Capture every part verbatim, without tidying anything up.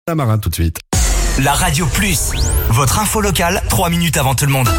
Tamarin tout de suite. La Radio Plus, votre info locale, trois minutes avant tout le monde.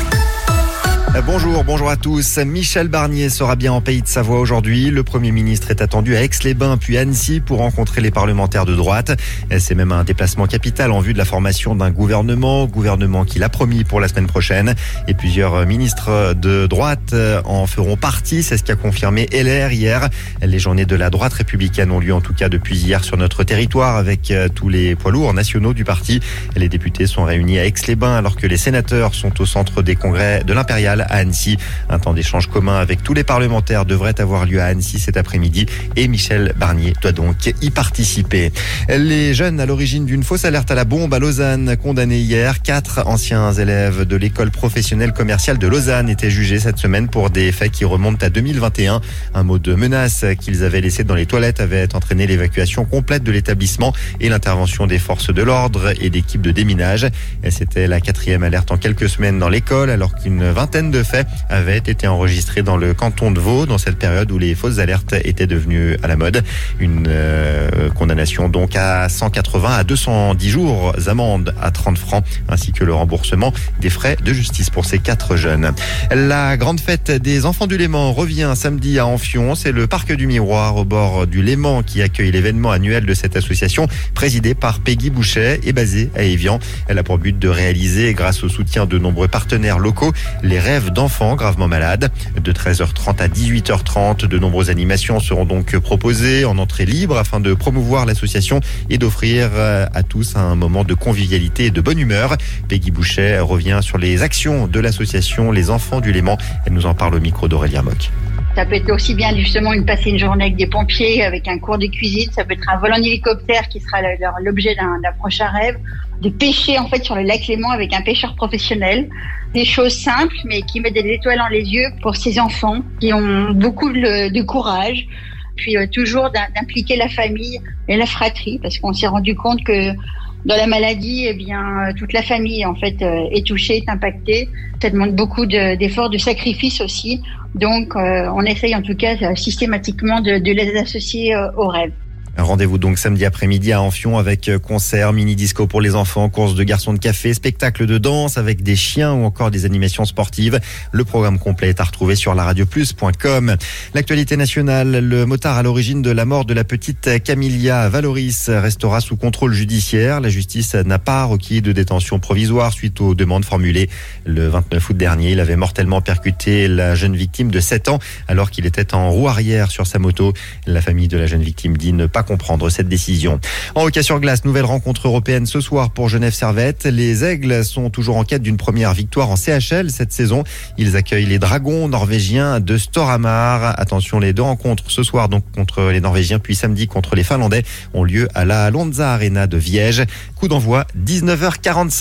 Bonjour, bonjour à tous. Michel Barnier sera bien en Pays de Savoie aujourd'hui. Le Premier ministre est attendu à Aix-les-Bains puis Annecy pour rencontrer les parlementaires de droite. C'est même un déplacement capital en vue de la formation d'un gouvernement, gouvernement qu'il a promis pour la semaine prochaine. Et plusieurs ministres de droite en feront partie. C'est ce qu'a confirmé L R hier. Les journées de la droite républicaine ont lieu en tout cas depuis hier sur notre territoire avec tous les poids lourds nationaux du parti. Les députés sont réunis à Aix-les-Bains alors que les sénateurs sont au centre des congrès de l'Impérial à Annecy. Un temps d'échange commun avec tous les parlementaires devrait avoir lieu à Annecy cet après-midi et Michel Barnier doit donc y participer. Les jeunes à l'origine d'une fausse alerte à la bombe à Lausanne, condamnés hier, quatre anciens élèves de l'école professionnelle commerciale de Lausanne étaient jugés cette semaine pour des faits qui remontent à deux mille vingt et un. Un mot de menace qu'ils avaient laissé dans les toilettes avait entraîné l'évacuation complète de l'établissement et l'intervention des forces de l'ordre et d'équipes de déminage. C'était la quatrième alerte en quelques semaines dans l'école alors qu'une vingtaine de faits avaient été enregistrés dans le canton de Vaud dans cette période où les fausses alertes étaient devenues à la mode. Une euh, condamnation donc à cent quatre-vingts à deux cent dix jours, amende à trente francs ainsi que le remboursement des frais de justice pour ces quatre jeunes. La grande fête des enfants du Léman revient samedi à Amphion. C'est le parc du Miroir au bord du Léman qui accueille l'événement annuel de cette association présidée par Peggy Bouchet et basée à Évian. Elle a pour but de réaliser, grâce au soutien de nombreux partenaires locaux, les rêves d'enfants gravement malades. De treize heures trente à dix-huit heures trente, de nombreuses animations seront donc proposées en entrée libre afin de promouvoir l'association et d'offrir à tous un moment de convivialité et de bonne humeur. Peggy Bouchet revient sur les actions de l'association Les Enfants du Léman. Elle nous en parle au micro d'Aurélien Moc. Ça peut être aussi bien justement une passer une journée avec des pompiers, avec un cours de cuisine. Ça peut être un vol en hélicoptère qui sera l'objet d'un, d'un prochain rêve. De pêcher en fait sur le lac Léman avec un pêcheur professionnel. Des choses simples mais qui mettent des étoiles dans les yeux pour ces enfants qui ont beaucoup de, de courage. Puis euh, toujours d'impliquer la famille et la fratrie parce qu'on s'est rendu compte que dans la maladie, eh bien, toute la famille en fait euh, est touchée, est impactée. Ça demande beaucoup de, d'efforts, de sacrifices aussi. Donc, euh, on essaye en tout cas systématiquement de, de les associer euh, au rêve. Rendez-vous donc samedi après-midi à Amphion avec concert, mini-disco pour les enfants, course de garçons de café, spectacle de danse avec des chiens ou encore des animations sportives. Le programme complet est à retrouver sur la radio plus point com. L'actualité nationale, le motard à l'origine de la mort de la petite Camilla Valoris restera sous contrôle judiciaire. La justice n'a pas requis de détention provisoire suite aux demandes formulées. Le vingt-neuf août dernier, il avait mortellement percuté la jeune victime de sept ans alors qu'il était en roue arrière sur sa moto. La famille de la jeune victime dit ne pas comprendre cette décision. En hockey sur glace, nouvelle rencontre européenne ce soir pour Genève Servette. Les Aigles sont toujours en quête d'une première victoire en C H L cette saison. Ils accueillent les Dragons norvégiens de Storhamar. Attention, les deux rencontres ce soir donc contre les Norvégiens puis samedi contre les Finlandais ont lieu à la Lonza Arena de Viège. Coup d'envoi dix-neuf heures quarante-cinq.